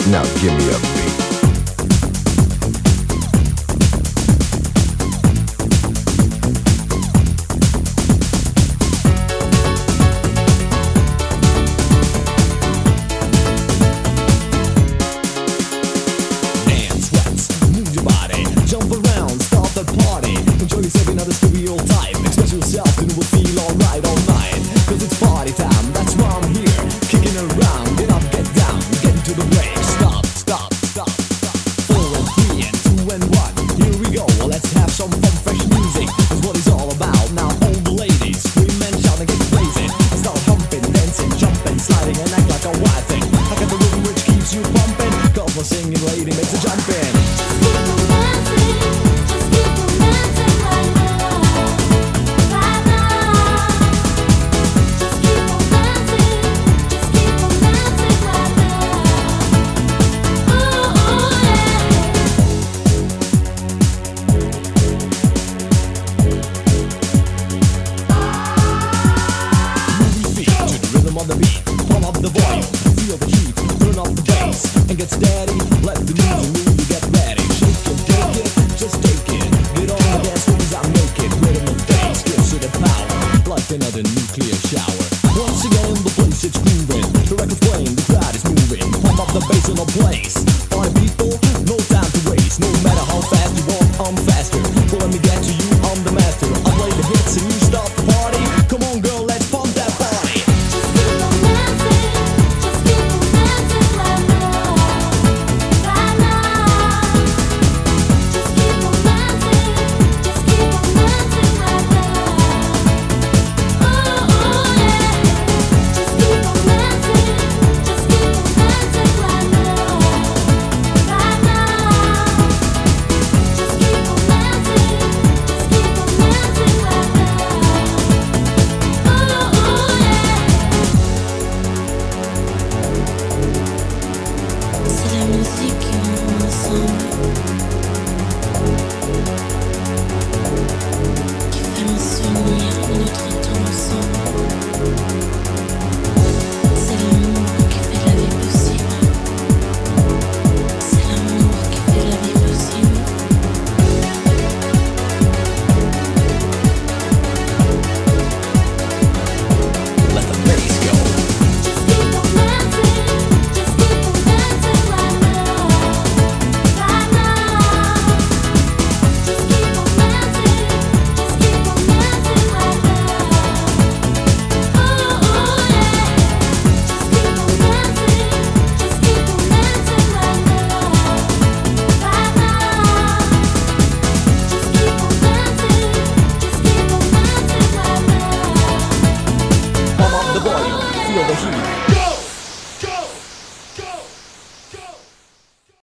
Now give me a beat. Jump around, start the party. Enjoy yourself in other stereotype. Express yourself and we'll feel alright all night. Cause it's party time, that's why I'm here. Kicking around, get up, get down, get into the break. Stop, stop, stop, stop. 4 and 3 and 2 and 1. Here we go, let's have some fun, fresh music. That's what it's all about. Now all the ladies, scream and shout and get crazy. Start humping, dancing, jumping, sliding and act like a wild thing. I got the rhythm which keeps you pumping. Cause my singing lady makes a jump in. On the beat, pump up the volume, feel the heat, turn up the bass, and get steady, let the music move you, get ready, shake it, take it, just take it, get on the dance floor as I make it, rhythm and bass gives you the power, like another nuclear shower, once again the place it's grooving, the record's playing, the crowd is moving, pump up the bass in the place, party people, no time to waste, no matter